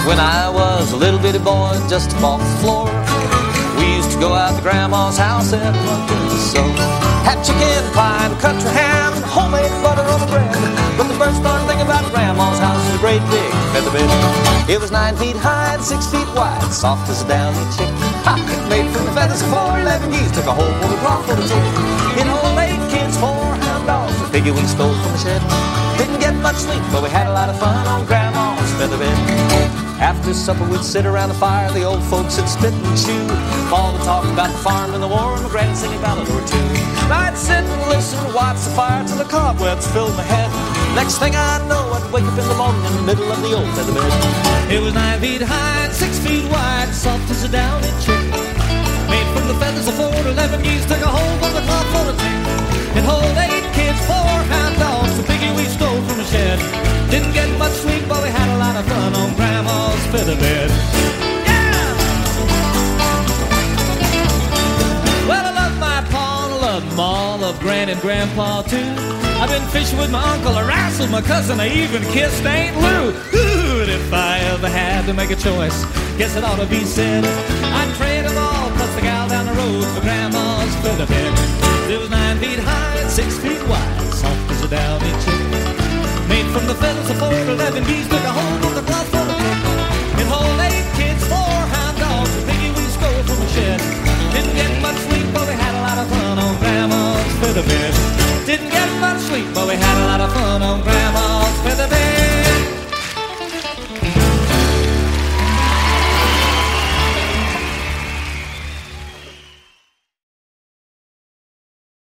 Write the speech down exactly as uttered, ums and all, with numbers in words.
When I was a little bitty boy just off the floor, we used to go out to Grandma's house and run to the soul. Had chicken pie and country ham and homemade butter on the bread. But the first darn thing about Grandma's house was a great big feather bed. It was nine feet high and six feet wide, soft as a downy chick. Ha! Made from the feathers of four eleven geese, took a whole full of cloth for the chick. It all eight kids, four hound dogs, a piggy we stole from the shed. Didn't get much sleep, but we had a lot of fun on Grandma's feather bed. After supper we'd sit around the fire, the old folks would spit and chew. All the talk about the farm and the war, and the granny sing a ballad or two. And I'd sit and listen and watch the fire till the cobwebs filled my head. Next thing I know, I'd wake up in the morning in the middle of the old feather bed. It was nine feet high and six feet wide, soft as a downy chick. Made from the feathers of four eleven geese, took a hold on the cloth for the tick. It hold eight kids, four hound dogs, the piggy we stole from the shed. Didn't get much sleep, but we had a lot of fun on Grandma's feather bed. Yeah! Well, I love my pa and I love them all, love Gran and Grandpa too. I've been fishing with my uncle, I wrestled my cousin, I even kissed Aunt Lou. Ooh, and if I ever had to make a choice, guess it ought to be said, I'd trade them all, plus the gal down the road for Grandma's feather bed. It was nine feet high and six feet wide, soft as a downy chick. Made from the feathers of four eleven geese, took a hold of the cloth for the pick. It hold eight kids, four hound dogs, a piggy we stole from the shed. Didn't get much sleep, but we had a lot of fun on Grandma's feather bed. Didn't get much sleep, but we had a lot of fun on Grandma's feather bed.